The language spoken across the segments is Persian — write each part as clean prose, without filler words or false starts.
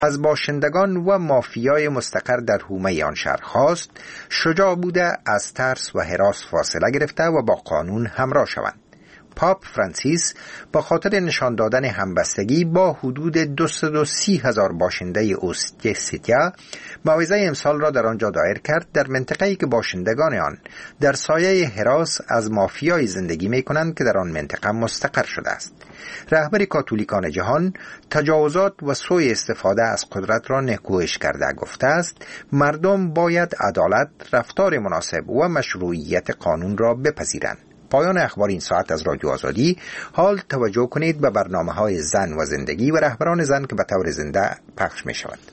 از باشندگان و مافیای مستقر در حومه آن شهر خواست شجاع بوده از ترس و هراس فاصله گرفته و با قانون همراه شوند. پاپ فرانسیس با خاطر نشان دادن همبستگی با حدود 230,000 باشنده اوستیسیا موعظه امسال را در آنجا دایر کرد، در منطقه‌ای که باشندگان آن در سایه هراس از مافیای زندگی می‌کنند که در آن منطقه مستقر شده است. رهبر کاتولیکان جهان تجاوزات و سوء استفاده از قدرت را نکوهش کرده گفته است مردم باید عدالت، رفتار مناسب و مشروعیت قانون را بپذیرند. پایان اخبار این ساعت از رادیو آزادی. حال توجه کنید به برنامه‌های زن و زندگی و رهبران زن که به طور زنده پخش می شود.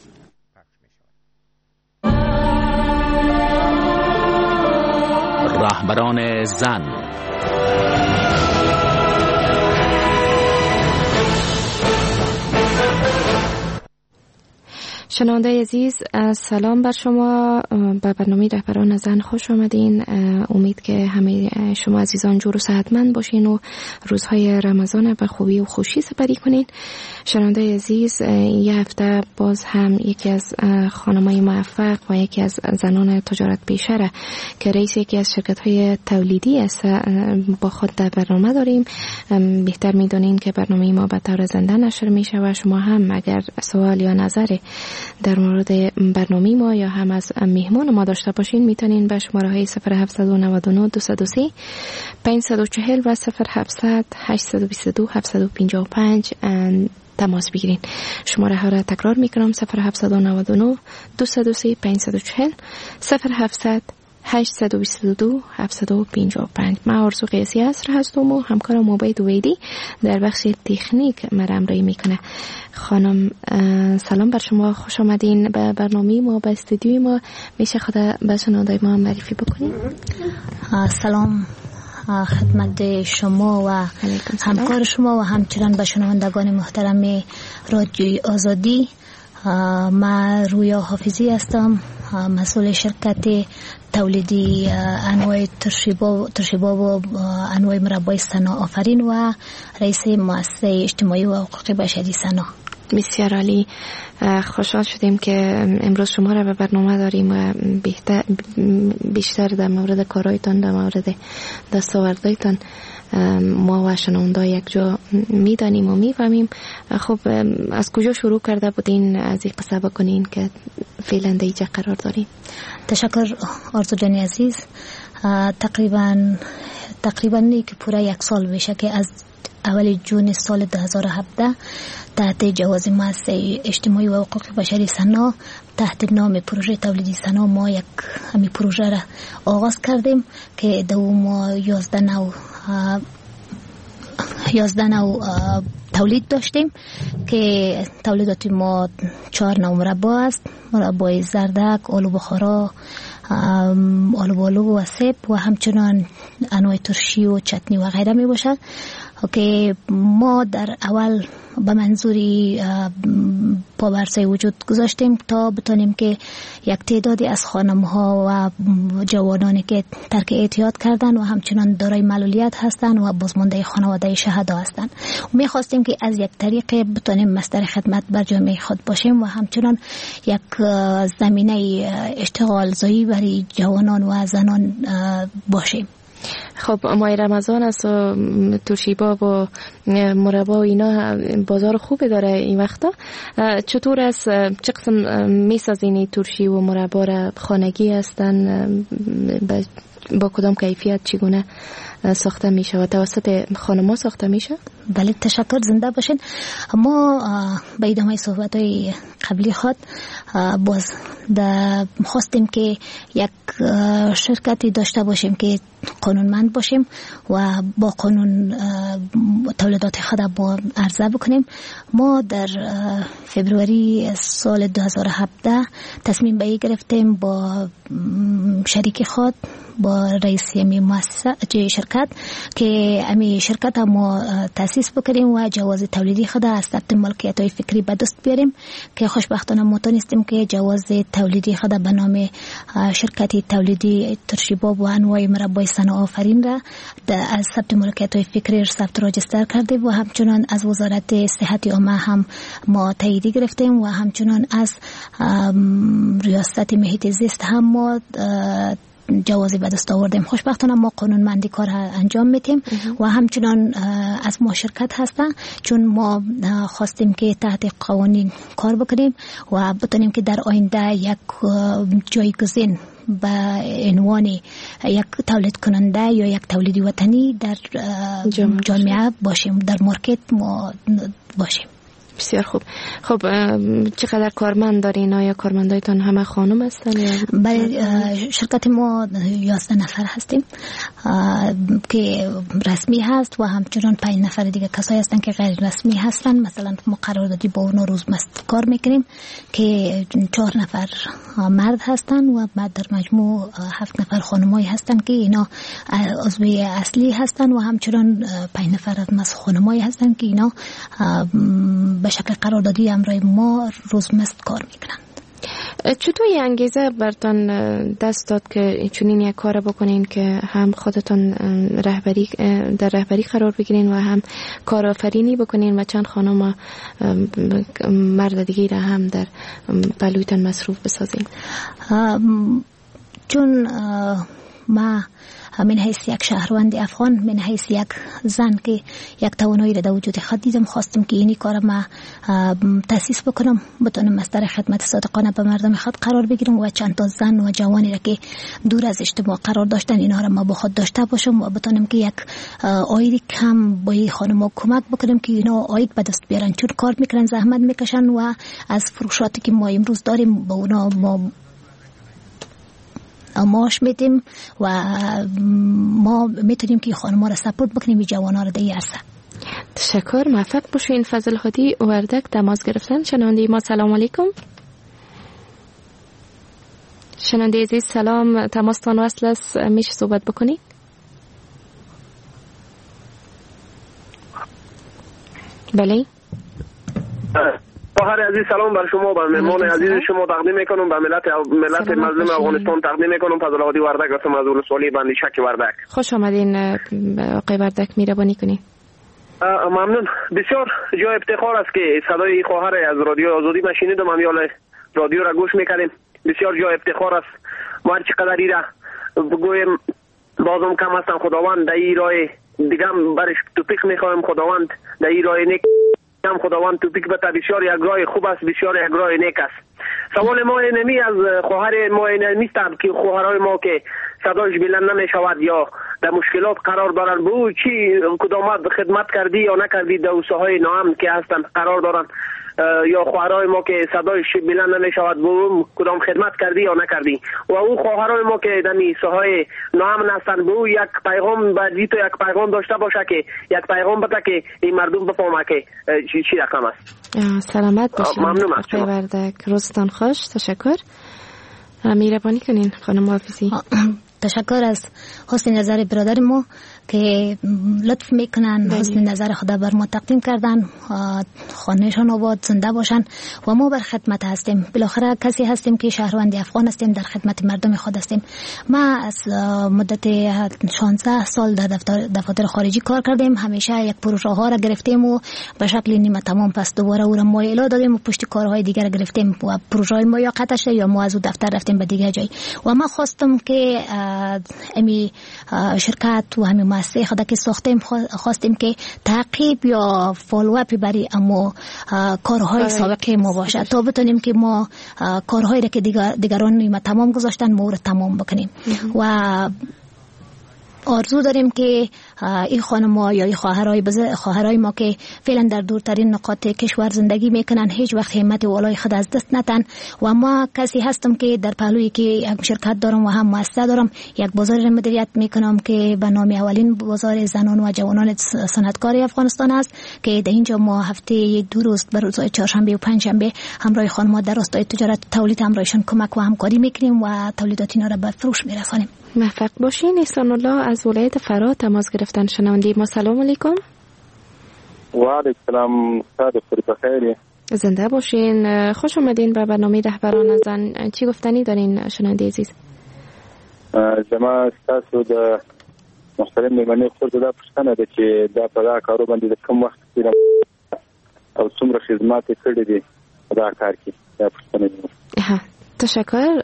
رهبران زن. شنونده عزیز، سلام بر شما. به برنامه رهبران زن خوش آمدین. امید که همه شما عزیزان جور و صحتمند باشین و روزهای رمضان به خوبی و خوشی سپری کنین. شنونده عزیز، یه هفته باز هم یکی از خانمای موفق و یکی از زنان تجارت پیشه که رئیس یکی از شرکت‌های تولیدی است با خود در برنامه داریم. بهتر می‌دونین که برنامه ما به طور زنده نشر میشه و شما هم اگر سوال یا نظر در مورد برنامه ما یا هم از مهمان ما داشته باشین میتونین به شماره های 0799 230 540 و 0700 822 755 تماس بگیرین. شماره ها را تکرار میکنم: 0799 230 540 0700 822 755. من آرزو قیسی عصر هستم و همکارم عبید ویدی در بخش تکنیک مرامرایی میکنه. خانم سلام بر شما، خوش آمدین به برنامه ما، به استودیوی ما. میشه خود به شنوندای ما معرفی بکنین؟ سلام خدمت شما و همکار شما و همچنان به شنوندگان محترم رادیوی آزادی. من رویا حافظی هستم، مسئول شرکت تولیدی انواع ترشیبا و انواع مربای سنا آفرین و رئیس مؤسسه اجتماعی و حقوق بشری سنا. بسیار عالی، خوشحال شدیم که امروز شما را به برنامه داریم و بیشتر در مورد کارهایتان، در مورد دستاوردهایتان ما و شنونده یک جا میدانیم و میفهمیم. خب از کجا شروع کرده بودین؟ از این قصه بکنین که فعلا در اینجا قرار دارین. تشکر آرزو جانی عزیز. تقریبا که پورا یک سال میشه که از اول جون سال 2017 تحت جواز مؤسسه اجتماعی و حقوق بشری سنا تحت نام پروژه تولیدی سنا ما یک همی پروژه را آغاز کردیم که دوم 11 نوع تولید داشتیم که تولیدات ما 4 نوع مربا است: مربای زردک، آلو بخارا، آلو و سیب و همچنان انواع ترشی و چتنی و غیره می باشد که ما در اول به منظوری پابرسای وجود گذاشتیم تا بتونیم که یک تعدادی از خانم‌ها و جوانانی که ترک اعتیاد کردن و همچنان دارای معلولیت هستند و بازمانده خانواده شهدا هستند، می‌خواستیم که از یک طریق بتونیم مصدر خدمت بر جامعه خود باشیم و همچنان یک زمینه اشتغال زایی برای جوانان و زنان باشیم. خب ماه رمضان است و ترشیبا و مربا و اینا بازار خوبی داره این وقتا. چطور است؟ چه قسم میسازین ترشی و مربا را؟ خانگی هستن؟ با کدام کیفیت چگونه ساخته میشه و توسط خانم‌ها ساخته میشه؟ بله تشکر، زنده باشین. ما به ادامه صحبت‌های قبلی خود باز خواستیم که یک شرکتی داشته باشیم که قانونمند باشیم و با قانون تولیدات خود با عرضه بکنیم. ما در فبروری سال 2017 تصمیم به این گرفتیم با شریک خود با رئیس امی مؤسسه شرکت که امی شرکت ما تاسیس بکنیم و جواز تولیدی خود از ثبت ملکیت های فکری به دست بیاریم که خوشبختانه ما تونستیم که جواز تولیدی خود به نام شرکتی تولیدی ترشیباب و انواع مربای صنایع آفرین را از ثبت ملکیت های فکری ثبت راجستر کردیم و همچنان از وزارت صحت عامه هم ما تاییدی گرفتیم و همچنان از ریاست محیط زیست هم ما جوازی به دست آوردیم. خوشبختانه ما قانونمندی کار انجام میدیم و همچنان از ما شرکت هستن چون ما خواستیم که تحت قوانین کار بکنیم و بتونیم که در آینده یک جایگزین به عنوان یک تولید کننده یا یک تولیدی وطنی در جامعه باشیم، در مارکت ما باشیم. بسیار خوب. خب چقدر کارمند دارین؟ آیا کارمندایتان همه خانم هستن یا؟ بله، شرکت ما 11 نفر هستیم که رسمی هست و همچنان 5 نفر دیگه کسایی هستن که غیر رسمی هستن. مثلا ما قراردادی با اونا روزمست کار میکنیم که 4 نفر مرد هستن و بعد در مجموع 7 نفر خانمایی هستن که اینا عضوی اصلی هستن و همچنان 5 نفر از خانمایی هستن که اینا به شکل قراردادی همراه ما روزمست کار میکنن. چطور یه انگیزه برتان دست داد که چنین یک کار بکنین که هم خودتان در رهبری قرار بگیرین و هم کارآفرینی بکنین و چند خانم مرد دیگه را هم در پلویتان مصروف بسازین؟ چون ما من حیث یک شهروند افغان، من حیث یک زن که یک توانایی را در وجود خود دیدم، خواستم که اینی کار ما تاسیس بکنم، بتونم از در خدمت صادقانه به مردم خود قرار بگیرم و چند تا زن و جوانی را که دور از اجتماع قرار داشتن اینها را ما با خود داشته باشم و بتونم که یک آید کم با این خانم‌ها کمک بکنم که اینا آید به دست بیارن، چون کار میکنن، زحمت میکشن و از فروشاتی که ما امروز داریم با اونا ما معاش میدیم و ما میتونیم که خانم‌ها را سپورت بکنیم و جوان‌ها را در این عرصه. تشکر. موفق باشین. فضل هادی وردک تماس گرفتن. شنونده ما سلام علیکم. شنونده عزیز سلام، تماستان وصل است، میشه صحبت بکنید؟ بله. خواهر عزیز سلام بر شما، بر مهمان عزیز شما تقدیم میکنم، به ملت مظلوم افغانستان تقدیم میکنم. فضل هادی وردک هستم از ولسوالی بندیشک وردک. خوش آمدین آقای وردک، مهربانی کنید. ممنون. بسیار جای افتخار است که صدای خواهر از رادیو آزادی ما شنیدم، امیال رادیو را گوش میکنیم. بسیار جای افتخار است. ما هر چقدر ایرا بگویم بازم کم هستم. خداوند در این راه دیگه برش توفیق میخوایم، خداوند در این راه نیک هم خداوند توفیق بده. بسیار یک راه خوب است، بسیار یک راه نیک است. سوال ما اینمی از خواهر ما نیست که خواهرای ما که صدایش بلند نمیشود یا در مشکلات قرار دارن، به چی کدامت خدمت کردی یا نکردی در ساحه ناامن که هستن قرار دارن، یا خواهرای ما که صدایش بلند نمیشود به کدام خدمت کردی یا نکردی، و او خواهرای ما که در ساحه ناامن هستن به او یک پیغام بعدی تو یک پیغام داشته باشه که یک پیغام بده که این مردم بفهمه که چی رقم است. سلامت باشین. ممنون از شما. وردک، روزتان خوش. تشکر. مهربانی کنین خانم حافظی. تشکر از حسن نظر برادر ما که لطف میکنن، حسن نظر خدا بر ما تقدیم کردن، خانهشان آباد زنده باشن و ما بر خدمت هستیم. بالاخره کسی هستیم که شهروند افغان هستیم، در خدمت مردم خود هستیم. ما از مدت 16 سال در دفاتر خارجی کار کردیم، همیشه یک پروژه ها را گرفتیم و به شکل نیمه تمام پس دوباره او را مایل دادیم و پشت کارهای دیگر گرفتیم و پروژه ما یا قطع شد یا ما از او دفتر رفتیم به دیگه جای. و ما خواستم که امی شرکت و همین مؤسسه خود که ساختیم خواستیم که تعقیب یا فالو اپ برای اما کارهای سابقه ما باشه تا بتونیم که ما کارهایی را که دیگران ما تمام گذاشتن ما رو تمام بکنیم. و آرزو داریم که این خانم‌ها یا این خواهرای ما که فعلا در دورترین نقاط کشور زندگی میکنن هیچ وقت همت والای خود از دست ندن. و ما کسی هستم که در پهلوی که یک شرکت دارم و هم مؤسسه دارم، یک بازار را مدیریت میکنم که به نام اولین بازار زنان و جوانان صنعتکار افغانستان است که در اینجا ما هفته 2 روز بر روزهای چهارشنبه و پنجشنبه همراه خانم‌ها در راستای تجارت تولید همراهشان کمک و همکاری میکنیم و تولیدات اینا را به فروش میرسانیم. موفق باشین. احسان الله از ولایت فرا تماس گرفتن. شنونده ما سلام علیکم. و علیکم السلام. دکتر بخیر. زنده باشین. خوش آمدین به برنامه رهبران زن. چی گفتنی دارین شنونده عزیز؟ جماعت تاسو د محترم میمنه خود دا پښتنه ده چې دا په دا کارو باندې د کوم وخت کې او څومره خدمات کړې دي دا کار کې دا پښتنه ها. تشکر.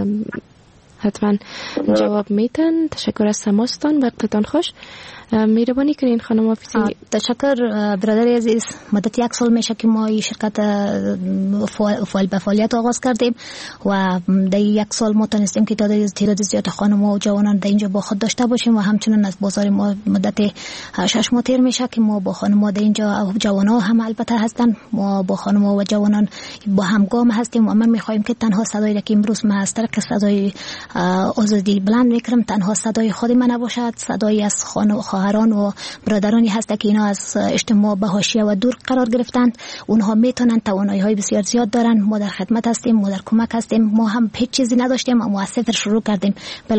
حتما جواب میتن. تشکر از تماستان. وقتتان خوش. مهربانی کنین خانم آفیسی. تشکر برادر عزیز. مدت 1 سال میشه که ما این شرکت فعالیت آغاز کردیم و در 1 سال ما تونستیم که تعداد زیاد خانم‌ها و جوانان در اینجا با خود داشته باشیم و همچنین از بازار ما مدت 6 ماه تیر میشه که ما با خانم‌ها در اینجا جوان‌ها هم البته هستن، ما با خانم‌ها و جوانان با همگام هستیم و من می‌خوایم که تنها صدایی که امروز من از طریق صدای آزادی بلند می‌کنم تنها صدای خود من نباشد، صدای از خواهران و برادرانی هست که اینا از اجتماع به حاشیه و دور قرار گرفتن. اونها میتونن توانایی‌های بسیار زیاد دارن. ما در خدمت هستیم، ما در کمک هستیم. ما هم هیچ چیزی نداشتیم اما از صفر شروع کردیم.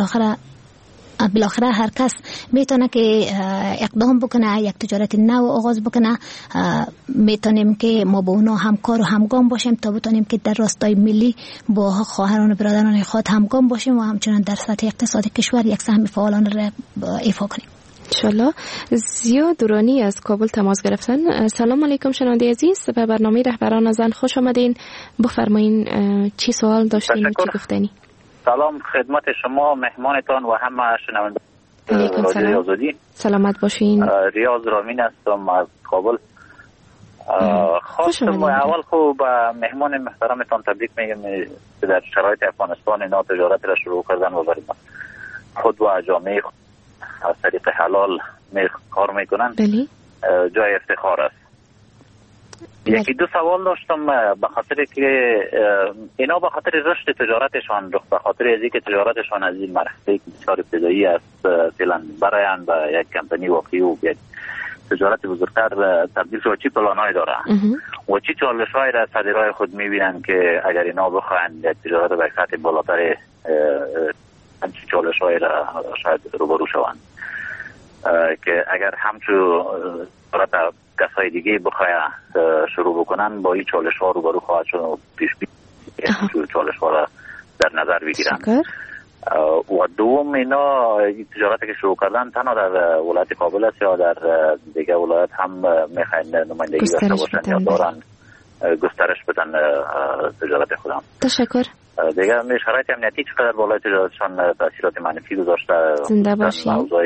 بالاخره هر کس میتونه که اقدام بکنه، یک تجارت نو آغاز بکنه. میتونیم که ما با اونا همکار و همگام باشیم تا بتونیم که در راستای ملی با خواهران و برادران خود همگام باشیم و همچنین در سطح اقتصاد کشور یک سهم فعالانه را ایفا کنیم. انشالله. زیا دورانی از کابل تماس گرفتن. سلام علیکم شنونده عزیز، به برنامه رهبران زن خوش آمدین. بفرمایین چی سوال داشتین و چی گفتنی؟ سلام خدمت شما، مهمانتان و همه شنونده رادیو آزادی. سلامت باشین. ریاض رامین هستم از کابل. خواستم اول خوب به مهمان محترمتان تبریک میگم که در شرایط افغانستان اینا تجارت را شروع کردن و برای خود و جامعه از طریق حلال کار میکنن. جای افتخار است. یکی دو سوال داشتم به خاطر که اینا به خاطر رشد تجارتشان به خاطر از اینکه تجارتشان از این مرحله بسیار ابتدایی است فعلا براین به یک کمپانی واقعی و یک تجارت بزرگتر تبدیل شد، چی پلانای داره و چی چالش‌های را صدرای خود میبینن که اگر اینا بخواهند یک تجارت به سطح بالاتر همچی چالش‌های را شاید روبرو شوند که اگر همچو تجارت کسای دیگه بخواهد شروع بکنن با این چالش ها روبرو خواهد شد و پیش بینی چالش ها را در نظر بگیرن. و دوم اینا تجارتی که شروع کردن تنها در ولایت کابل است یا در دیگه ولایت هم میخواین نمایندگی داشته باشن یا دارن گسترش بدن تجارت خودم؟ تشکر. دیگه شرایط امنیتی چقدر بالای تجارتشان تاثیرات منفی گذاشته؟ زنده باشین. موضوع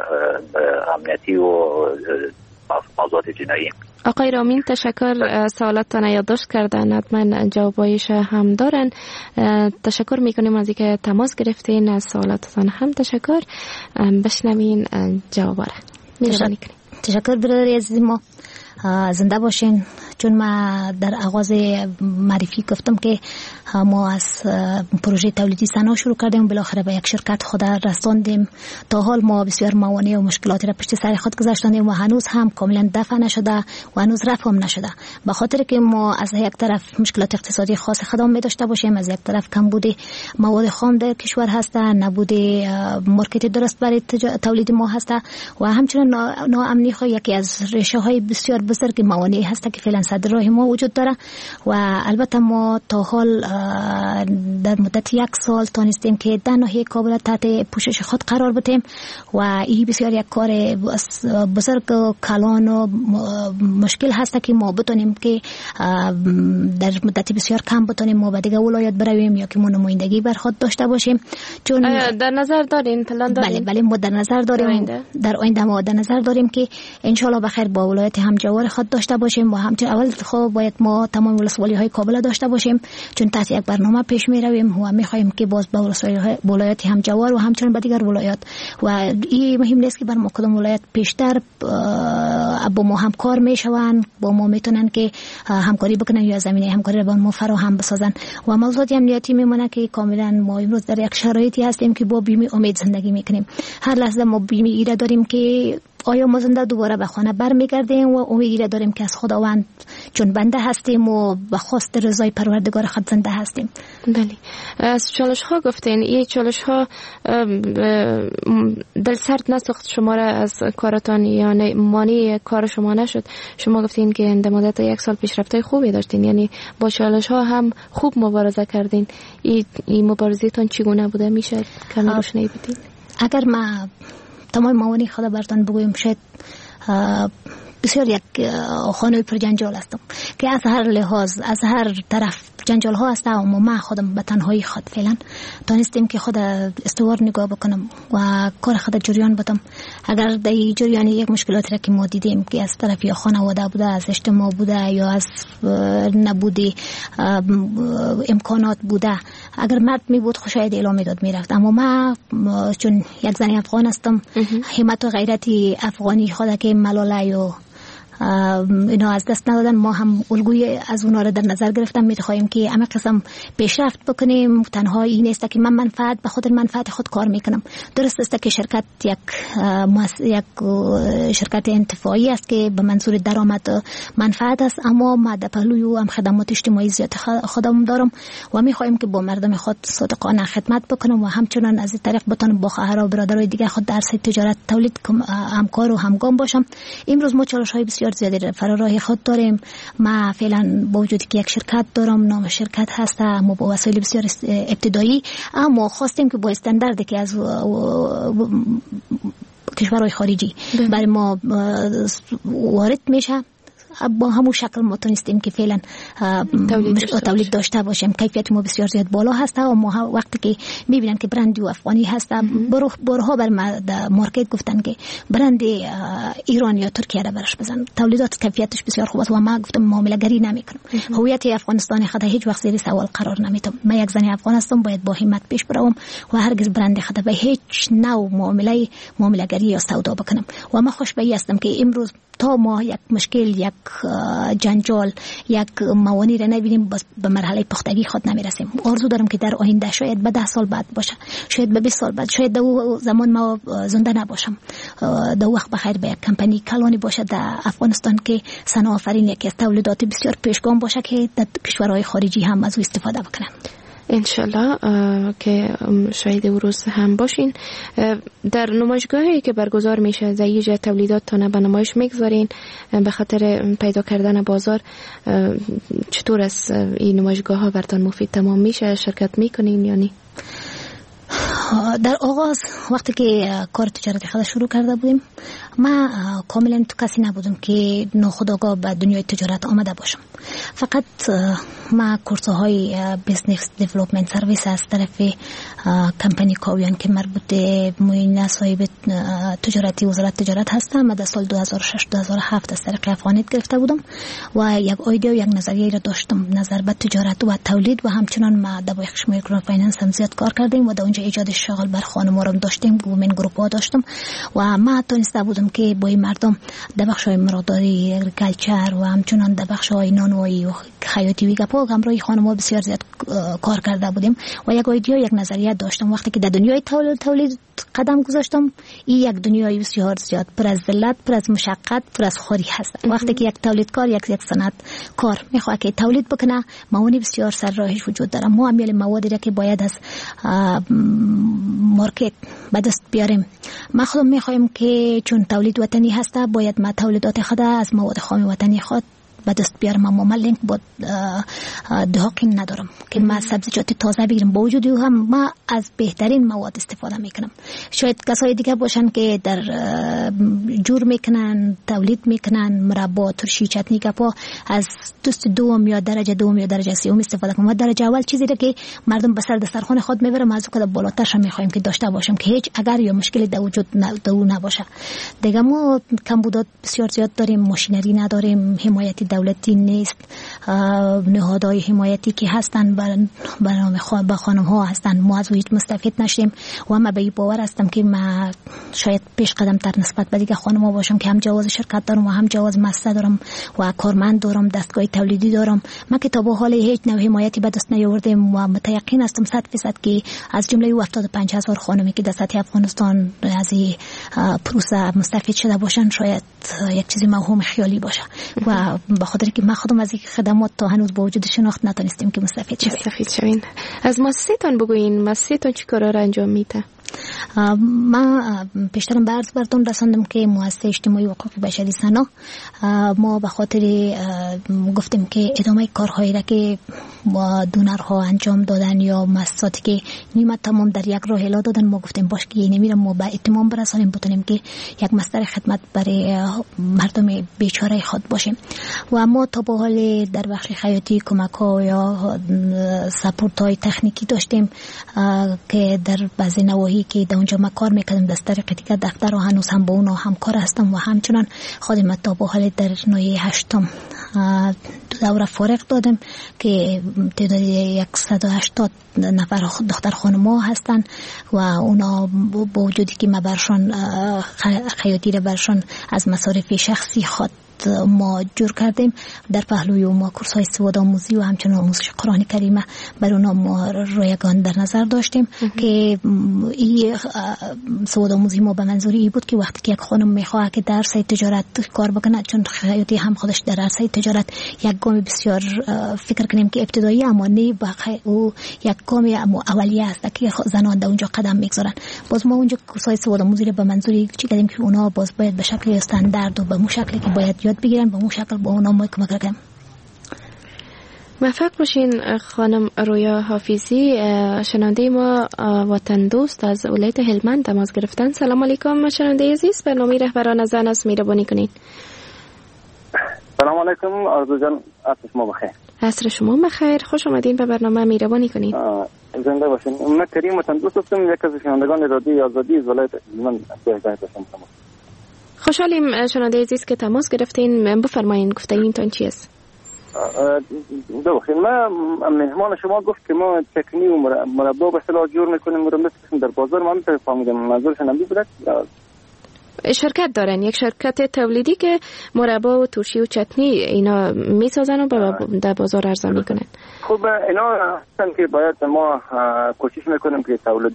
امنیتی و موضوعات جنایی. آقای رامین تشکر. سوالاتتان یادداشت کردن، حتما جوابایش هم دارن. تشکر میکنیم از اینکه تماس گرفتین. از سوالاتتان هم تشکر. بشنوین جوابا را. مهربانی کنید. تشکر برادر عزیز ما. زنده باشین. چون ما در آغاز معرفی گفتم که ما از پروژه تولیدی صنایع شروع کردیم و بالاخره به یک شرکت خود رساندیم. تا حال ما بسیار موانع و مشکلاتی را پشت سر خود گذاشتیم و هنوز هم کاملا دفع نشده و هنوز رفع هم نشده. به خاطر که ما از یک طرف مشکلات اقتصادی خاص خودمون می داشته باشیم، از یک طرف کمبود مواد خام در کشور هست، نبود مارکت درست برای تولید ما هست و همچنین ناامنی یکی از ریشه های بسیار بزرگ موانع هست که فعلا صدر راه ما وجود داره. و البته ما تا حال در مدت 1 سال تانستیم که در ناحیه کابل تحت پوشش خود قرار بدیم و این بسیار یک کار بزرگ و کلان و مشکل هست که ما بتونیم که در مدت بسیار کم بتونیم ما به دیگه ولایت برویم یا که ما نمایندگی بر خود داشته باشیم. چون در نظر دارین پلان دارین؟ بله ما در نظر داریم در آینده ما در نظر داریم که ان شاء الله بخیر با ولایت همجوار خود داشته باشیم و همچنین اول خب باید ما تمام ولسوالی‌های کابل داشته باشیم، چون تحت یک برنامه پیش می رویم و می خواهیم که باز به ولایات هم جوار و همچنین به دیگر ولایات و این مهم نیست که بر ما کدام ولایت پیشتر با ما همکار میشوند، با ما میتونن که همکاری بکنن یا زمینه همکاری را با ما فراهم بسازن. و موضوعات امنیتی میمونه که کاملا ما امروز در یک شرایطی هستیم که با بیمه امید زندگی میکنیم. هر لحظه ما بیمه ایره داریم که آیا ما زنده دوباره به خانه برمیگردیم و امید داریم که از خداوند چون بنده هستیم و به خواست رضای پروردگار خود زنده هستیم. بله. از چالش ها گفتین، این چالش ها دل سرد نساخت شما را از کارتان یا مانی کار شما نشد؟ شما گفتین که در مدت 1 سال پیشرفت خوبی داشتین، یعنی با چالش ها هم خوب مبارزه کردین. این مبارزتون چگونه بوده؟ میشه کمی روشنی بدین؟ اگر ما تمام موانی خدا برتان بگویم شاید بسیار یک خانه پر جنجال هستم که از هر لحاظ از هر طرف جنجال ها هست و ما خودم به تنهایی خود فعلا دانستیم که خود استوار نگاه بکنم و کار خود جریان بدم. اگر در جریان یک مشکلاتی را که ما دیدیم که از طرف یا خانواده بوده، از اجتماع بوده یا از نبودی امکانات بوده، اگر مرد می بود شاید اعلام میداد میرفت. اما ما چون یک زن افغان هستم، همت و غیرتی افغانی خود که ملاله و اینا از دست ندادن، ما هم الگوی از اونا رو در نظر گرفتم. میخوایم که همه قسم پیشرفت بکنیم. تنها این نیست که من منفعت به خاطر منفعت خود کار میکنم. درست است که شرکت یک شرکت انتفاعی است که به منظور درآمد منفعت است، اما ما در پهلوی هم خدمات اجتماعی زیاد خودم دارم و میخوایم که با مردم خود صادقانه خدمت بکنم و همچنان از این طریق بتونم با خواهر و برادرای دیگر خود در سطح تجارت تولید همکار و همگام باشم. امروز ما چالش‌های بسیار زیادی فراراه خود داریم. ما فعلا با وجودی که یک شرکت دارم، نام شرکت هست، ما با وسایل بسیار ابتدایی، اما خواستیم که با استانداردی که از کشورهای خارجی برای ما وارد میشه با همون شکل ما تونستیم که فعلا تولید داشته باشیم. کیفیت ما بسیار زیاد بالا هست و ما وقتی که میبینن که برند افغانی هست، برها بر ما در مارکت گفتن که برند ایران یا ترکیه را برش بزن، تولیدات کیفیتش بسیار خوب است و ما گفتم معامله گری نمیکنم. هویت افغانستان خود هیچ وقت زیر سوال قرار نمیدم. من یک زن افغان هستم، باید با همت پیش بروم و هرگز برند خود به هیچ نوع معامله گری یا سودا بکنم. و من خوشبخت هستم که امروز تا ما یک مشکل، یک جنجال، یک موانی را نبینیم، بس به مرحله پختگی خود نمیرسیم. آرزو دارم که در آینده شاید به 10 سال بعد باشه، شاید به 20 سال بعد، شاید در زمان ما زنده نباشم، در وقت بخیر به یک کمپانی کلانی باشه در افغانستان که صنایع آفرین یکی از تولیدات بسیار پیشگام باشه که در کشورهای خارجی هم از او استفاده بکنن. انشالله که شاید او روز هم باشین. در نمایشگاهی که برگزار میشه زیج تولیداتتان به نمایش میگذارین به خاطر پیدا کردن بازار، چطور از این نمایشگاه ها برتان مفید تمام میشه؟ شرکت میکنین یا نه؟ در آغاز وقتی که کار تجارت خود شروع کرده بودیم، ما کاملا تو کسی نبودم که ناخودآگاه به دنیای تجارت آمده باشم. فقط ما کورس‌های بیزنس دیولپمنت سرویس از طرف کمپانی کاویان که مربوط به معین صاحب تجارتی وزارت تجارت هستم، ما در سال 2006-2007 از طریق افغانیت گرفته بودم و یک ایده و یک نظریه را داشتم نظر به تجارت و تولید و همچنان ما در بخش میکرو فایننس هم زیاد کار کردیم و در اونجا ایجاد شغل بر خانم‌ها را داشتیم، وومن گروپ ها داشتم و ما تونسته بودم که با این مردم در بخش‌های مراداری، اگریکالچر و همچنان در بخش‌های نانوایی و خیاطی و گپا همراه خانم‌ها بسیار زیاد کار کرده بودیم و یک ایده و یک نظریه داشتم. وقتی که در دنیای تولید قدم گذاشتم، این یک دنیای بسیار زیاد پر از ذلت، پر از مشقت، پر از خواری هست. وقتی که یک تولیدکار، یک صنعت کار میخواد که تولید بکنه، موانع بسیار سر راهش وجود داره. ما هم موادی که باید از مارکت به دست بیاریم. ما خودم میخوایم که چون تولید وطنی هست، باید ما تولیدات خود از مواد خام وطنی خود به دست بیارم. اما لینک با دهاکین ندارم که ما سبزیجات تازه بگیرم. با وجود هم ما از بهترین مواد استفاده میکنم. شاید کسای دیگه باشن که در جور میکنن، تولید میکنن، مربا، ترشی، چتنی، گپا از دست دوم یا درجه دوم یا درجه سوم استفاده کنم. و درجه اول چیزی را که مردم به سر دسترخوان خود میبرم، از اون بالاترش میخوایم که داشته باشم که هیچ اگر یا مشکلی در وجود نباشه. دیگه ما کمبودات بسیار زیاد داریم، ماشینری نداریم، حمایتی دولتی نیست. نهادهای حمایتی که هستن به خانم ها هستن، ما از هیچ مستفید نشیم و من به این باور هستم که من شاید پیش قدم تر نسبت به دیگه خانم ها باشم که هم جواز شرکت دارم و هم جواز مؤسسه دارم و کارمند دارم، دستگاه تولیدی دارم. من که تا به حال هیچ نوع حمایتی به دست نیاوردم و متيقن هستم 100% که از جمله 75,000 خانمی که در سطح افغانستان از این پروسه مستفید شده باشن شاید یک چیزی موهوم خیالی باشه و به خاطر که ما خودم از این خدمات تا هنوز با وجود شناخت نتونستیم که مستفید شویم. از مؤسسه‌تان بگوین، مؤسسه‌تان چه کارا را انجام میده؟ ما پیشترم به عرض براتون رساندم که مؤسسه اجتماعی حقوق بشری سنا ما به خاطر گفتیم که ادامه کارهایی را که با دونرها انجام دادن یا مؤسساتی که نیمه تمام در یک راه الا دادن، ما گفتیم باش که نمیرم ما به اتمام برسانیم، بتونیم که یک مصدر خدمت برای مردم بیچاره خود باشیم. و ما تا به حال در بخش خیاطی کمک ها یا سپورت های تکنیکی داشتیم که در بعضی نواحی که در اونجا ما کار میکردم دست طریق دیگه دفتر و هنوز هم با اونا همکار هستم و همچنان خدمت تا به حال در ناحیه 8 دو دوره فارغ دادم که تعداد 180 نفر دختر خانم‌ها هستن و اونا با وجودی که ما برشان خیاطی را برشان از مصارف شخصی خود ما جور کردیم، در پهلوی ما کورس های سواد آموزی و همچنین آموزش قرآن کریمه بر اونا ما رایگان در نظر داشتیم که این سواد آموزی ما به منظوری ای بود که وقتی که یک خانم میخواه که در عرصه تجارت کار بکنه، چون خیاطی هم خودش در عرصه تجارت یک گام بسیار فکر کنیم که ابتدایی اما نه او یک گام اولیه است که زنان در اونجا قدم میگذارن. باز ما اونجا کورس های سواد آموزی رو به منظوری چی کردیم که اونا باز باید به شکل استاندارد و به شکلی که باید یاد بگیرن، به اون شکل با اونا ما کمک کنیم. موفق باشین خانم رویا حافظی، شنونده ما وطن دوست از ولایت هلمند تماس گرفتن. سلام علیکم شنونده عزیز، برنامه رهبران زن است، مهربانی کنین. سلام علیکم آرزو جان، عصر شما بخیر. عصر شما بخیر، خوش آمدین به برنامه، مهربانی کنین. زنده باشین. من کریم وطن دوست هستم، یک از شنوندگان رادیوی آزادی از ولایت هلمند هستم. خوشحالیم شنونده عزیز که تماس گرفتین، بفرمایین گفتگوتون چی است؟ بخیر، ما مهمان شما گفت که ما چکنی و مربا به اصطلاح جور میکنیم و مثلا در بازار ما میفهمیدم منظورش نمی بود. شرکت دارن، یک شرکت تولیدی که مربا و ترشی و چتنی اینا میسازن و در بازار عرضه میکنن. خب اینا هستن که باید ما کوشش میکنیم که تولید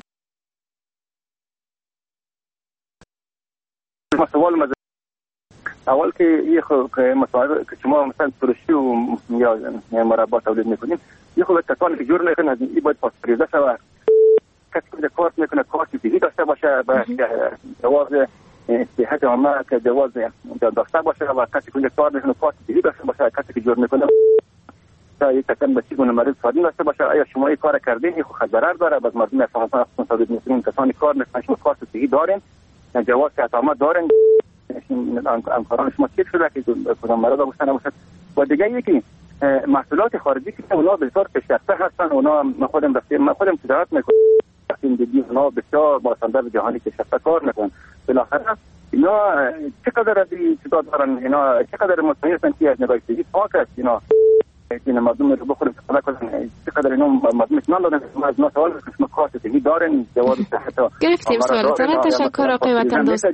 سوال اول که یه مسائل که شما مثلا ترشی و یا مربا تولید میکنیم، یه خود کسانی که جور میکنن این باید پاسپریزه شود، کسی که کارت میکنه کارت دیگه داشته باشه با جواز صحت عامه که جواز داشته باشه و کسی که کار میکنه کارت دیگه داشته باشه، کسی که جور میکنه تا یک تکن بچی گونه مریض فاضی داشته باشه. آیا شما این کار کردین؟ این خود ضرر داره بعد مردم افغانستان تولید میکنیم، کسانی کار میکنن شما کارت دیگه دارین، جواز صحت عامه دارین، همکاران شما چک شده که کدام مرض باشن نباشد. و دیگه یکی محصولات خارجی که اونا بسیار پیشرفته هستن، اونا ما خودم تجارت میکنیم، دیدی اونا بسیار با استاندارد جهانی پیشرفته کار میکنن. بالاخره اینا چقدر از استعداد دارن، اینا چقدر مطمئن هستن که از نگاه دیگه پاک است، اینا این مردم رو بخوریم استفاده کنن، چقدر اینا مردم اطمینان دارن که از ما سوال شما کارت دیگه دارن، جواب صحت گرفتیم سوالتون. تشکر آقای وطن دوست.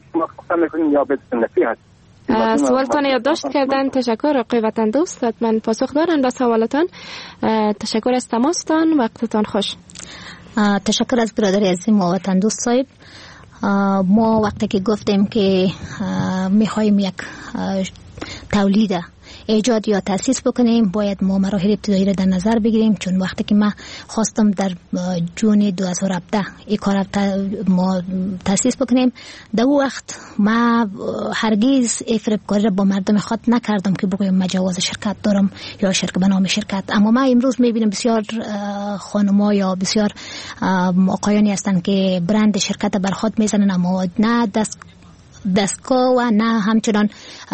سوالتان یادداشت کردن، تشکر آقای وطن دوست، حتما پاسخ دارن به سوالتان. تشکر از تماستان، وقتتان خوش. تشکر از برادر عزیز ما وطن دوست صاحب. ما وقتی که گفتیم که میخوایم یک تولید ایجاد یا تاسیس بکنیم، باید ما مراحل ابتدایی را در نظر بگیریم، چون وقتی که ما خواستم در جون 2017 این کار ما تاسیس بکنیم، در وقت ما هرگز افرابکاری را با مردم خود نکردم که بگویم من جواز شرکت دارم یا شرکت به نام شرکت. اما ما امروز میبینیم بسیار خانم‌ها یا بسیار آقایانی هستند که برند شرکت بر خود میزنن، اما نه دستگاه و نه همچنان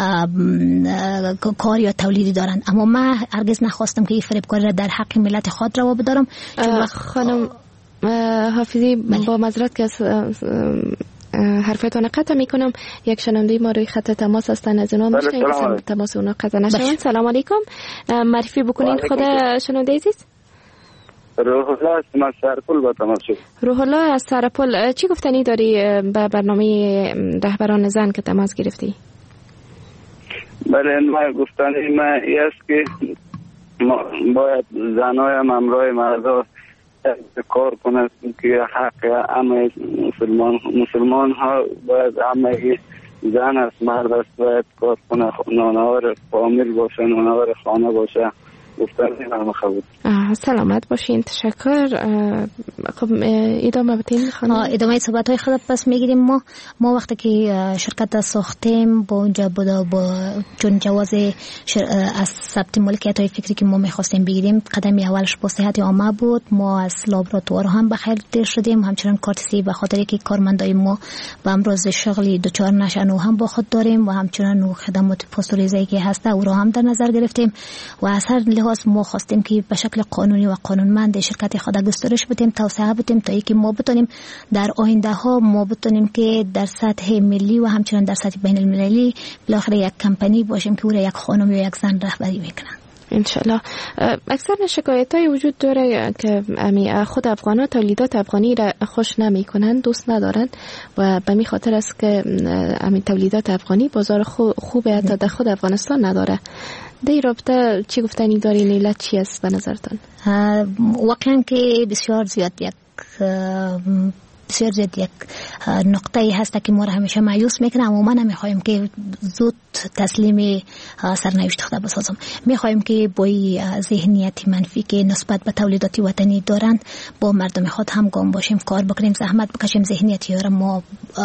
کار یا تولیدی دارن. اما من هرگز نخواستم که این فریبکاری را در حق ملت خود روا بدارم. خانم حافظی با معذرت که حرفتون قطع میکنم. یک شنونده ما روی خط تماس هستن، از اونا میشنیم که تماس اونا قطع نشون. سلام علیکم، معرفی بکنین خود شنونده عزیز. روح الله از سرپل با تماس شد. روح الله از سرپل، چی گفتنی داری به برنامه رهبران زن که تماس گرفتی؟ بله، ما گفتنی ما است که باید زنای هم امرای مردا کار کنند که حق همه مسلمان ها باید همه زن است مرد است باید کار کنه، نانوار فامیل باشه، نانوار خانه باشه. گفتنی هم خود. سلامت باشین، تشکر. خب ادامه بدین خانم. ادامه صحبت های خود پس میگیریم. ما وقتی که شرکت ساختیم با اونجا با چون جواز از ثبت ملکیت های فکری که ما میخواستیم بگیریم، قدم اولش با صحت عامه بود. ما از لابراتوار هم بخیر دیر شدیم، همچنان کارت سی به خاطر که کارمندای ما به امراض شغلی دچار نشن و هم با خود داریم و همچنان خدمات پاستوریزایی که هست او را هم در نظر گرفتیم و از هر لحاظ ما خواستیم که به شکل قانونی و قانونمند شرکت خود گسترش بدیم، توسعه بدیم تا اینکه ما بتونیم در آینده ها ما بتونیم که در سطح ملی و همچنان در سطح بین المللی بالاخره یک کمپانی باشیم که او را یک خانم یا یک زن رهبری میکنن. انشالله. اکثر شکایت‌های وجود داره که خود افغان‌ها تولیدات افغانی را خوش نمی‌کنن، دوست ندارن و به می خاطر است که تولیدات افغانی بازار خوبه حتی در خود افغانستان نداره. در رابطه چی گفتنی دارین؟ علت چی است به نظرتان؟ واقعا که بسیار زیاد یک نقطه ای هست که ما را همیشه مایوس میکنه. اما ما نمیخوایم که زود تسلیم سرنوشت خود بسازم. میخوایم که با ذهنیت منفی که نسبت به تولیدات وطنی دارن با مردم خود همگام باشیم، کار بکنیم، زحمت بکشیم، ذهنیتی را ما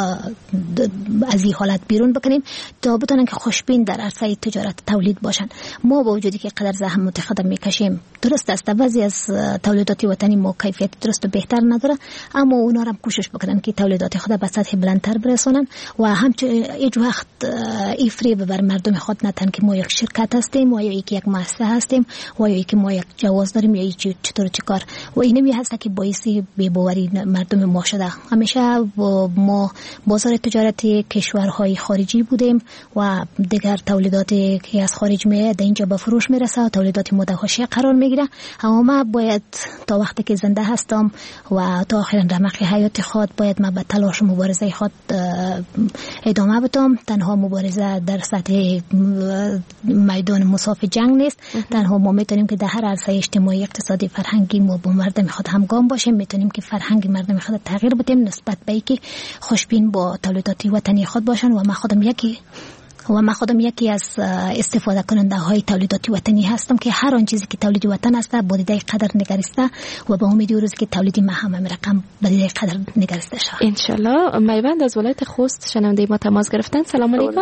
از این حالت بیرون بکنیم تا بتونن که خوشبین در عرصه تجارت تولید باشن. ما با وجودی که قدر زحمت خود میکشیم، درست است بعضی از تولیدات وطنی ما کیفیت درست و بهتر نداره، اما اونا را کوشش بکنن که تولیدات خود به سطح بلندتر برسونن و همچنین هیچ وقت فریب بر مردم خود ندن که ما یک شرکت هستیم و یا یک مؤسسه هستیم و یا که ما یک جواز داریم یا چطور چیکار. و اینمی هست که باعث بی‌باوری مردم ما شده. همیشه ما بازار تجارتی کشورهای خارجی بودیم و دیگر تولیداتی که از خارج میاد اینجا به فروش میرسه و تولیدات ما در حاشیه قرار میگیره. اما ما باید تا وقتی که زنده هستم و تا آخر رمق حیات خود باید ما به تلاش مبارزه خود ادامه بدم. تنها مبارزه در سطح میدان مصاف جنگ نیست، تنها ما میتونیم که در هر عرصه اجتماعی، اقتصادی، فرهنگی ما با مردم خود همگام باشیم، میتونیم که فرهنگ مردم خود تغییر بدیم نسبت به اینکه خوشبین با تولیدات وطنی خود باشن. و من خودم یکی از استفاده کننده های تولیدات وطنی هستم که هر آن چیزی که تولید وطن است با دیده قدر نگریسته و با امید روزی که تولیدی ما هم رقم با دیده قدر نگریسته شود ان شاء الله. میوند از ولایت خوست شنونده ما تماس گرفتن. سلام علیکم.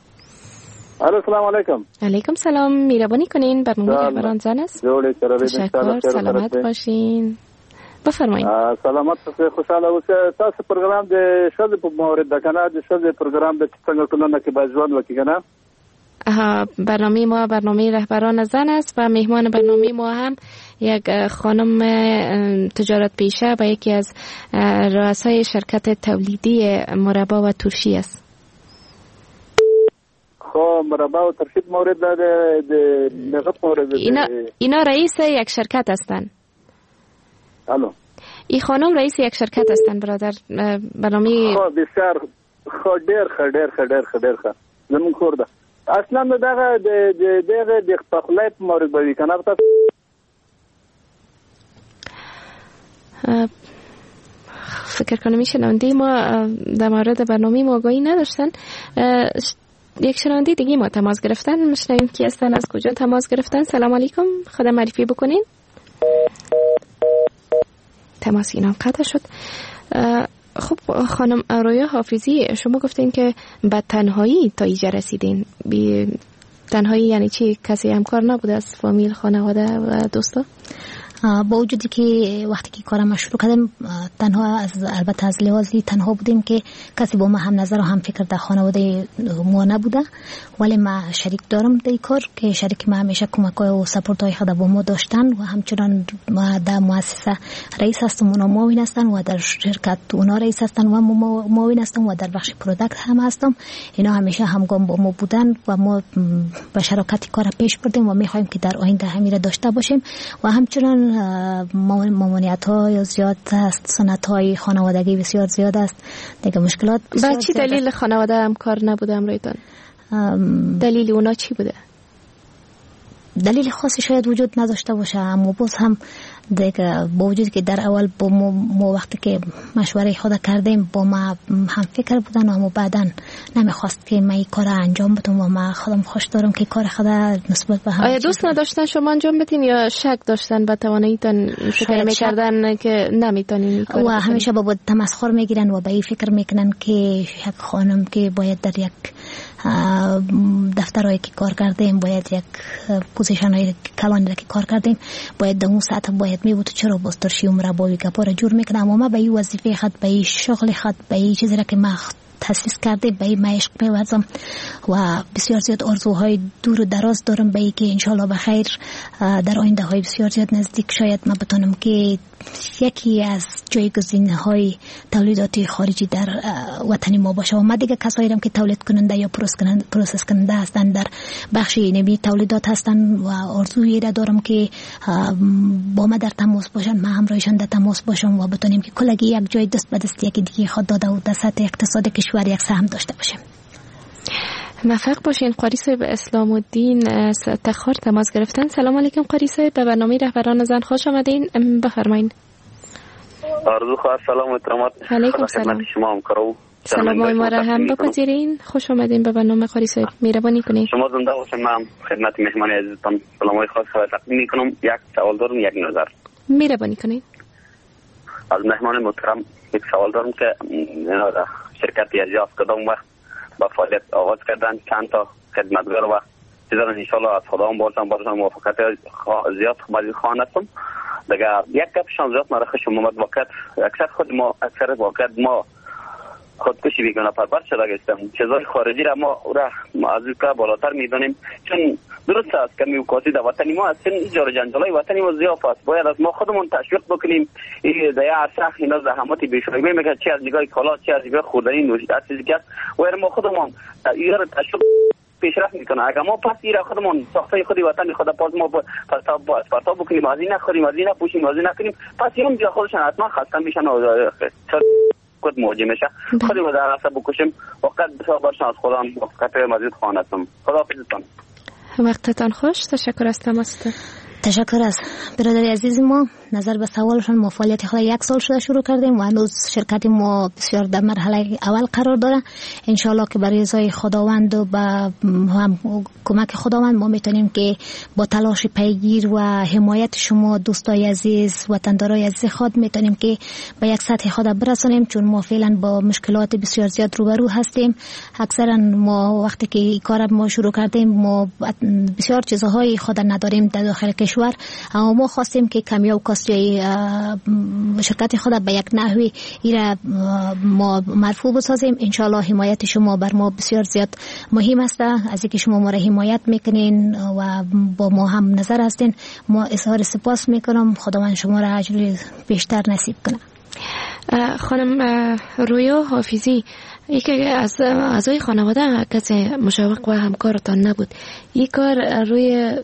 سلام علیکم. علیکم سلام. میربانی کنین برنامه رهبران زن است. تشکر. سلامت باشین. بفرمایید. سلامت خوشاله اوسه. تاسو پروګرام د شذ په مورد د کنه د شذ پروګرام د څنګه کولونه کې بازوان وکي کنه. برنامه ما برنامه رهبران زن است و مهمان برنامه ما هم یک خانم تجارت پیشه و یکی از رؤسای شرکت تولیدی مربا و ترشی است. خب مربا و ترشی مورد د نغت مورد اینا رئیس یک شرکت هستند. الو. این خانم رئیس یک شرکت هستند برادر. برنامه بسیار خډیر زمون خورده اصلا دغه د خپلای په مورد باندې کنه فکر کنم این شنونده ما در مورد برنامه ما آگاهی نداشتن. یک شنونده دیگه ما تماس گرفتن، میشنویم کی هستن، از کجا تماس گرفتن. سلام علیکم، خدا معرفی بکنین. تماس اینا قطع شد. خب خانم رویا حافظی، شما گفتین که به تنهایی تا اینجا رسیدین. تنهایی یعنی چی؟ کسی همکار نبوده از فامیل، خانواده و دوستا؟ با وجودی که وقتی که کارم شروع کردم تنها البته از لحاظی تنها بودیم که کسی با ما هم نظر و هم فکر در خانواده ما نبوده، ولی ما شریک دارم در کار که شریک ما همیشه کمک‌های و سپورت‌های خود با ما داشتن و همچنان ما در مؤسسه رئیس هستم، اونا معاون هستن و در شرکت اونا رئیس هستن و معاون هستم و در بخش پروداکت هم هستم. اینا همیشه همگام با ما بودن و ما به شراکت کار پیش بردیم و می‌خوایم که در آینده همین را داشته باشیم و همچنان ممانعت‌های زیاد است، سنت‌های خانوادگی بسیار زیاد است، دیگه مشکلات بسیار با چی دلیل خانواده هم کار نبوده امرایتان؟ دلیل اونا چی بوده؟ دلیل خاصی شاید وجود نداشته باشه، اما باز هم دیگه با وجود که در اول با ما وقتی که مشوره خود کردیم با ما هم فکر بودن، اما بعداً نمیخواست که ما این کار انجام بدم و ما خودم خوش دارم که کار خود نسبت به هم. آیا دوست نداشتن شما انجام بدین یا شک داشتن به تواناییتان فکر میکردن که نمیتونین این کار و همیشه با تمسخر میگیرن و به این فکر میکنن که یک خانم که باید در یک دفترهایی که کار کردیم، باید یک پوزیشن‌های کلانی که کار کردیم، باید در اون سطح باید میبود، چرا باز ترشی عمره باوی گپا را جور میکنم. اما ما به این وظیفه خود، به این شغل خود، به این چیزی را که ما تاسیس کرده به این عشق می‌ورزم و بسیار زیاد آرزوهای دور و دراز دارم به این که انشالله بخیر در آینده های بسیار زیاد نزدیک شاید ما بتونم که یکی از جایگزین‌های تولیداتی خارجی در وطن ما باشه و ما دیگه کسایی هم که تولید کننده یا پروسس کننده هستن در بخش نمی تولیدات هستن و آرزویی را دارم که با ما در تماس باشن، ما همراهشان در تماس باشم و بتونیم که کلگی یک جای دست به دست یکی دیگه خود داده و در سطح اقتصاد کشور یک سهم داشته باشیم. موفق باشین. قاری صاحب اسلام الدین از تخار تماس گرفتن. سلام علیکم قاری صاحب، به برنامه رهبران زن خوش آمدین. بفرمایید. آرزو خواهد سلام و احترامات علیکم سلام. شما هم کرو سلام ما را هم بپذیرین. خوش آمدین به برنامه قاری صاحب، مهربانی کنید. شما زنده باشین. من خدمت مهمان عزیزتان سلامای خاص تقدیم میکنم. یک سوال دارم، یک نظر. مهربانی کنید. از مهمان محترم یک سوال دارم که شرکت یازیاف کدام وقت با فعالیت آغاز کردن، چند تا خدمتگار و چیزا ان شاء الله از خدا هم باشم موفقیت زیاد خواهان هستم. دیگه یک گپشان زیاد مرخص اومد وقت اکثر وقت ما خودکشی بیگانه پرور شده هستیم. چیزای خارجی را ما از که بالاتر میدونیم، چون درست است که میوکاسی در وطنی ما هستیم. ایجار جنجالای وطنی ما زیاف است، باید از ما خودمون تشویق بکنیم. این در عرصه اینا زحماتی بیشتری میگه، چه از نگاه کالا، چه از نگاه خوردنی نوشیدنی چیزی که باید ما خودمون اینا رو تشویق پیشرفت میکنه. اگر ما پس ایرا خودمون ساخته خودی وطن خود پاس ما پرتا بکنیم، از این نخوریم، از این نپوشیم، از این نکنیم، پس اینا جا خودشان حتما خسته میشن و خود موجه میشه. خودی ما در عرصه بکشیم. وقت بسیار برشان از خودم وقت مزید خوانستم. خداحافظتان. وقتتان خوش. تشکر از تماستان. تشکر از برادر عزیز ما. نظر به سوالشون، ما فعالیت خود 1 سال شده شروع کردیم و هنوز شرکت ما بسیار در مرحله اول قرار داره. انشالله که برای رضای خداوند و با کمک خداوند ما میتونیم که با تلاش پیگیر و حمایت شما دوستای عزیز، وطندارای عزیز خود میتونیم که به یک سطح خود برسونیم، چون ما فعلا با مشکلات بسیار زیاد روبرو هستیم. اکثرا ما وقتی که کار ما شروع کردیم ما بسیار چیزهای خود نداریم در داخل کشور، اما ما خواستیم که کمیاب جای شرکت خود به یک نحوی ایره ما مرفوع بسازیم. انشالله حمایت شما بر ما بسیار زیاد مهم است. از اینکه شما ما را حمایت میکنین و با ما هم نظر هستین، ما اظهار سپاس میکنم. خداوند شما را اجر بیشتر نصیب کنه. خانم رویا حافظی، یکی از اعضای خانواده کسی مشوق و همکارتان نبود، این کار روی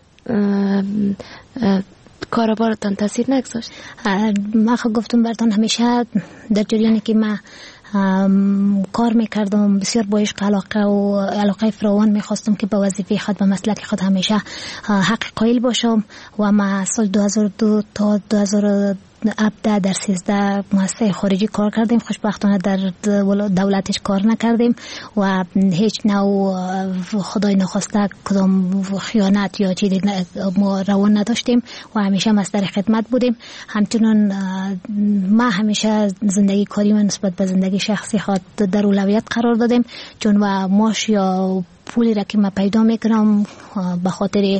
کاروبارتان تاثیر نگذاشت؟ ما گفتم براتون همیشه در جریانی که ما کار میکردم بسیار با عشق و علاقه فراوان میخواستم که به وظیفه خود و مسلک خود همیشه حق قائل باشم و ما سال 2002 تا 2017 در 13 مؤسسه خارجی کار کردیم. خوشبختانه در دولتش کار نکردیم و هیچ نوع خدای نخواسته کدام خیانت یا چیزی ما روان نداشتیم و همیشه مصدر خدمت بودیم. همچنان ما همیشه زندگی کاری و نسبت به زندگی شخصی خود در اولویت قرار دادیم، چون و ماش یا پولی را که من پیدا میکنم به خاطر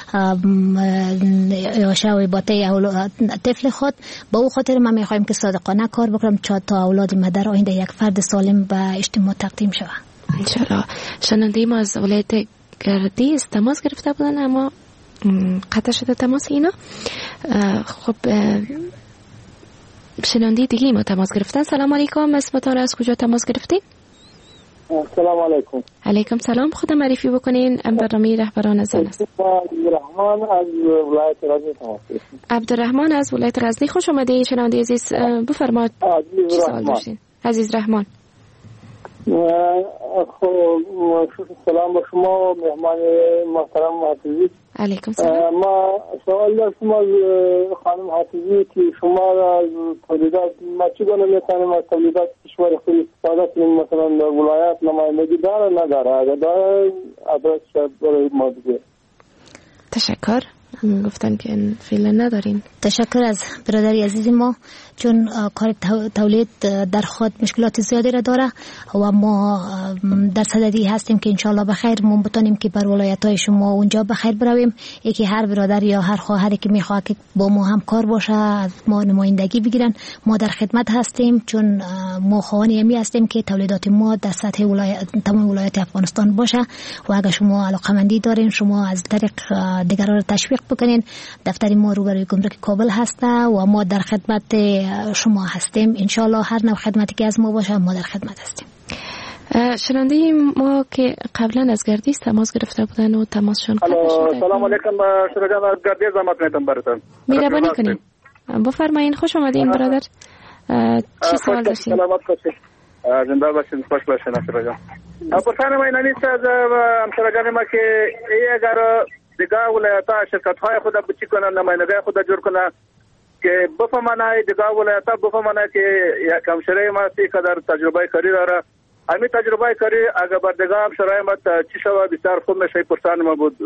شوی باته طفل خود، با او خاطر من میخوایم که صادقانه کار بکنم تا اولاد ما در آینده یک فرد سالم به اجتماع تقدیم شود. انشالله. شنونده ما از ولایت گردیز تماس گرفته بودن اما قطع شده تماس اینا. خب شنونده دیگه ما تماس گرفتن. سلام علیکم، اسمتان از کجا تماس گرفتین؟ سلام علیکم. علیکم سلام. خود معرفی بکنین. برنامه رهبران زن است. عبدالرحمن از ولایت غزنی تماس گرفتم. عبدالرحمن از ولایت غزنی، خوش آمدید شنونده عزیز. بفرمایید چی سوال داشتین عزیز رحمان؟ سلام به شما مهمان محترم حافظی. علیکم سلام. ما سوال داشتم از خانم حافظی که شما از تولیدات ما چگونه میتونیم از تولیدات کشور خود استفاده کنیم؟ مثلا در ولایت نمایندگی داره نداره؟ اگر داره ادرس شاید برای ما بگید. تشکر. گفتن که فعلا نداریم. تشکر از برادری عزیز ما، چون کار تولید در خود مشکلات زیادی را داره و ما در صددی هستیم که انشالله بخیر ما بتونیم که بر ولایت‌های شما اونجا بخیر برویم. یکی هر برادر یا هر خواهری که میخواد که با ما همکار باشه از ما نمایندگی بگیرن، ما در خدمت هستیم، چون ما خواهانی همی هستیم که تولیدات ما در سطح تمام ولایت افغانستان باشه و اگر شما علاقه‌مندی دارین شما از طریق دیگران تشویق بکنین. دفتر ما روبروی گمرک کابل هسته و ما در خدمت شما هستیم. انشالله هر نوع خدمتی که از ما باشه ما در خدمت هستیم. شنونده ما که قبلا از گردیز تماس گرفته بودن و تماسشون قطع شده. سلام علیکم شما از گردیز زحمت میتونم براتون. مهربانی کنین. بفرمایین. خوش آمدین برادر. چی سوال داشتین؟ سلامت باشین. زنده باشین، خوش باشین افرا جان. پرسان ما این نیست از همسر جان ما که اگر دیگه ولایت‌ها شرکت‌های خود بچی کنن، نمایندگی خود جور کنن که بفهمانه دیگه ولایت‌ها بفهمانه که یک همشره ما سی قدر تجربه کاری داره. همین تجربه کاری اگر بر دیگه همشره ما چی شود بسیار خوب میشه. پرسان ما بود.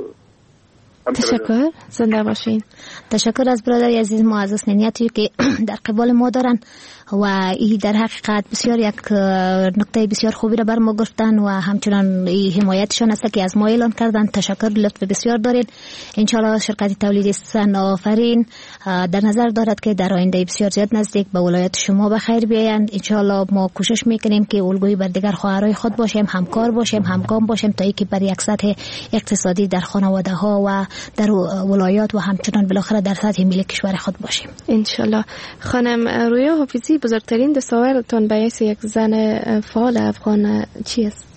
تشکر. زنده باشین. تشکر از برادر عزیز ما از حسن نیتی که در قبال ما دارن و این در حقیقت بسیار یک نکته بسیار خوبی را بر ما گفتن و همچنان حمایتشان است که از ما اعلان کردن. تشکر، لطف بسیار دارین. انشالله شرکت تولیدی سن آفرین در نظر دارد که در آینده بسیار زیاد نزدیک به ولایت شما بخیر بیایند. انشالله ما کوشش میکنیم که الگویی بر دیگر خواهرای خود باشیم، همکار باشیم، همگام باشیم تا اینکه بر یک سطح اقتصادی در خانواده ها و در ولایات و همچنان بالاخره در سطح ملی کشور خود باشیم انشالله. خانم رویا حافظی، بزرگترین دستاوردتان به حیث یک زن فعال افغان چی است؟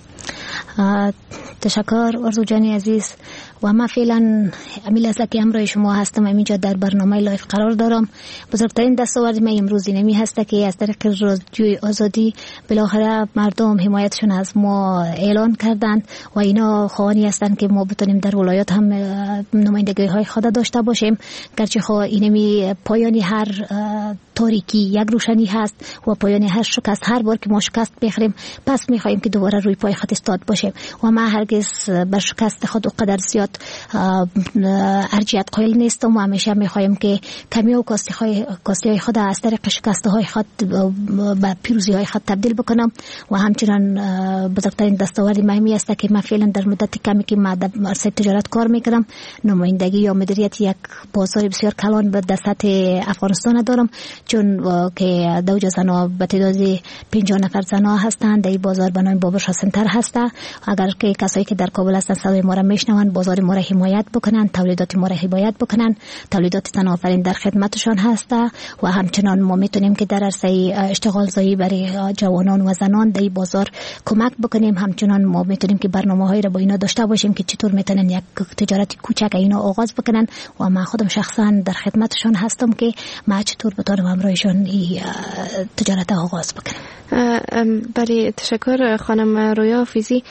تشکر ارزو جانی عزیز. و من فعلا امیل از که امروز شما هستم اینجا در برنامه لایف قرار دارم. بزرگترین دستاورد من امروز نمی هست که از طریق رادیوی آزادی بالاخره مردم حمایتشون از ما اعلان کردند و اینا خواهانی هستند که ما بتونیم در ولایات هم نمایندگی های خود داشته باشیم. گرچه اینمی پایانی هر تاریکی یک روشنی هست و پایانی هر شکست، هر بار که ما شکست بخوریم پس میخوایم که دوباره روی پای خود ایستاد باشیم و ما هرگز بر شکست خود و قدر زیاد ارجحیت قائل نیستم و همیشه میخوایم که کمی و کاستی های خود از طریق شکست های خود به پیروزی های خود تبدیل بکنم و همچنان بزرگترین دستاورد مهمی است که من فعلا در مدت کمی که من در عرصه تجارت کار میکنم نمایندگی یا مدیریت یک بازار بسیار کلان به سطح افغانستان دارم، چون که دوجه زنها به تعداد 50 نفر زنها هستند. در این بازار به نام بابرشاه سنتر هست. اگر که کسایی که در کابل هستند صدای ما را میشنوند بازار ما را حمایت بکنن، تولیدات ما را حمایت بکنن. تولیدات زن آفرین در خدمتشان هست و همچنان ما میتونیم که در عرصه اشتغال زایی برای جوانان و زنان در این بازار کمک بکنیم. همچنان ما میتونیم که برنامه‌هایی را با اینا داشته باشیم که چطور میتونن یک تجارت کوچک اینا آغاز بکنن و من خودم شخصا در خدمتشان هستم که ما چطور بتونم همراهشان تجارت آغاز بکنم. بله تشکر خانم رویا حافظی.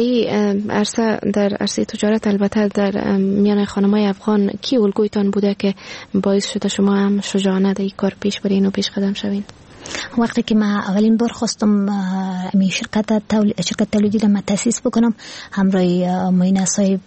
در عرصه تجارت البته در میان خانم‌های افغان کی الگویتان بوده که باعث شده شما هم شجاعانه در این کار پیش برین و پیش قدم شوین؟ وقتی که من اولین بار خواستم می شرکت تولیدی را من تأسیس بکنم، همراه معین صاحب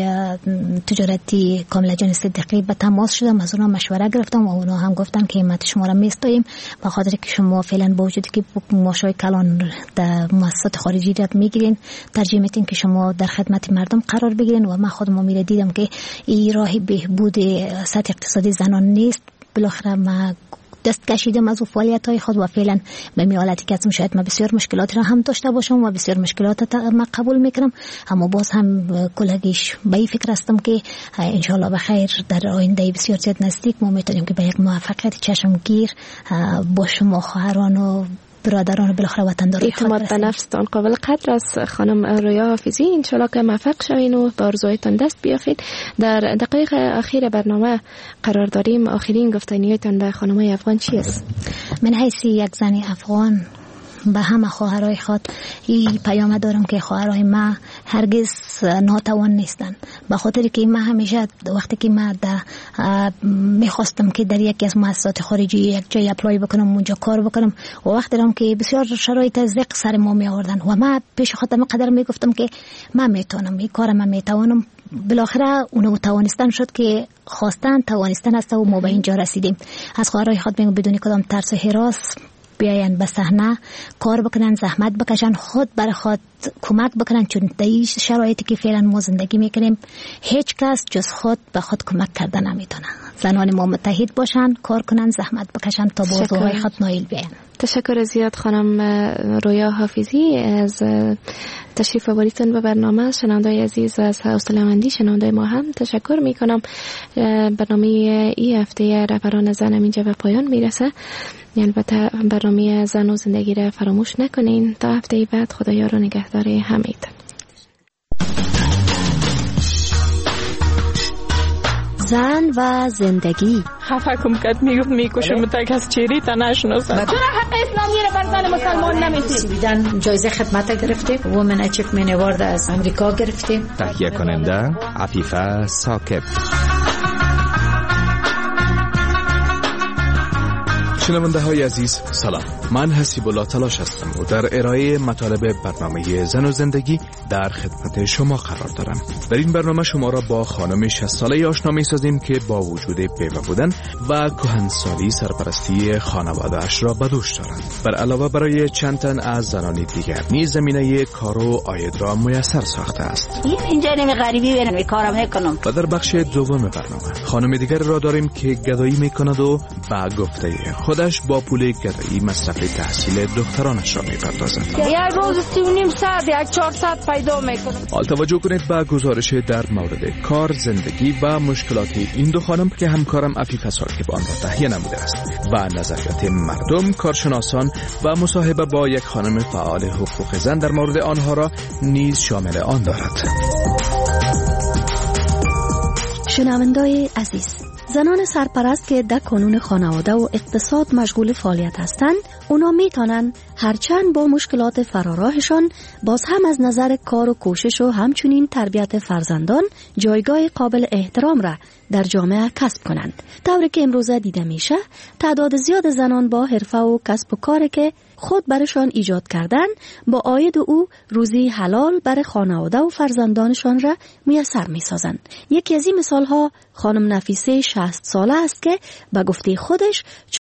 تجارتی کاملا جان صدیقی به تماس شدم، از اونا مشوره گرفتم و اونا هم گفتن که ما شما را میستاییم به خاطر که شما فعلا با وجودی که معاشای کلان در مؤسسات خارجی را میگیرین، ترجیح میدین که شما در خدمت مردم قرار بگیرین و من خودم میره دیدم که این راه بهبود سطح اقتصادی زنان نیست. بالاخره ما دست کشیدم از فعالیت‌های خود و فعلا به می حالتی که هستم شاید ما بسیار مشکلات را هم داشته باشم و بسیار مشکلات ما قبول میکنم، اما باز هم کلگیش به این فکر هستم که انشالله بخیر در آینده بسیار زیاد نزدیک ما میتونیم که به یک موفقیت چشمگیر با شما خواهران و برادران بالاخره وطندار اعتماد به نفستان قابل قدر است. خانم رویا حافظی، انشالله که موفق شوین و به آرزوهایتان دست بیافید. در دقایق اخیر برنامه قرار داریم. آخرین گفتنیتان به خانم‌های افغان چی است؟ من حیث یک زن افغان به همه خواهرای خود این پیام دارم که خواهرای ما هرگز ناتوان نیستن، به خاطر که من همیشه وقتی که من میخواستم که در یکی از مؤسسات خارجی یک جای اپلای بکنم اونجا کار بکنم و وقتی هم که بسیار شرایط ضیق سر ما می آوردن و من پیش خودم قدر میگفتم که من میتونم این کار، من میتوانم. بالاخره اونو توانستن شد که خواستن توانستن است و ما به اینجا رسیدیم. از خواهرای خود میگم بدون کدام ترس و هراس بیاین به صحنه کار بکنن، زحمت بکشن، خود برای خود کمک بکنن، چون در این شرایطی که فعلا ما زندگی میکنیم هیچ کس جز خود به خود کمک کردن نمیتونه. زنان ما متحد باشن، کار کنن، زحمت بکشن تا با آرزوهای خود نایل بیان. تشکر زیاد خانم رویا حافظی از تشریف آوریدن به برنامه. شنوندای عزیز از حوصله‌مندی شنوندای ما هم تشکر میکنم. برنامه این هفته رهبران زن اینجا به پایان میرسه. البته برنامه زن و زندگی را فراموش نکنین. تا هفته بعد خدایا رو نگهدار همه‌تون. زن و زندگی. خفه کم کت میکشم تک از چیری تا نشناسم. چرا حق اسلامی را بر زن مسلمان نمیدید؟ سویدن جایزه خدمت گرفتیم، وومن اچیومنت اوارد از امریکا گرفتیم. تهیه کننده عفیفه ثاقب. شنونده های عزیز سلام، من حسیب الله تلاش هستم و در ارائه مطالب برنامه زن و زندگی در خدمت شما قرار دارم. در این برنامه شما را با خانم 60 ساله آشنا می سازیم که با وجود بیوه بودن و کهنسالی سرپرستی خانواده اش را به دوش دارند. بر علاوه برای چند تن از زنان دیگر نیز زمینه کار و عاید را میسر ساخته است. اینجا نمی غریبی برم کارم نکنم. و در بخش دوم برنامه خانم دیگر را داریم که گدایی میکند و با گفته خودش با پول گدایی مصرف تحصیل دخترانش را میپردازد. یک روز 3.5 ساعت یک 4 ساعت پیدا میکنم. حال توجه کنید به گزارش در مورد کار، زندگی و مشکلات این دو خانم که همکارم عفیفه ثاقب آن را تهیه نموده است و نظریات مردم، کارشناسان و مصاحبه با یک خانم فعال حقوق زن در مورد آنها را نیز شامل آن دارد. شنوندای عزیز، زنان سرپرست که در کانون خانواده و اقتصاد مشغول فعالیت هستند، اونا میتونن هرچند با مشکلات فراراهشان باز هم از نظر کار و کوشش و همچنین تربیت فرزندان جایگاه قابل احترام را در جامعه کسب کنند. طوری که امروزه دیده میشه تعداد زیاد زنان با حرفه و کسب و کاری که خود برشان ایجاد کردن با عاید او روزی حلال برای خانواده و فرزندانشان را میسر میسازند. یکی از این مثال ها خانم نفیسه 60 ساله است که به گفته خودش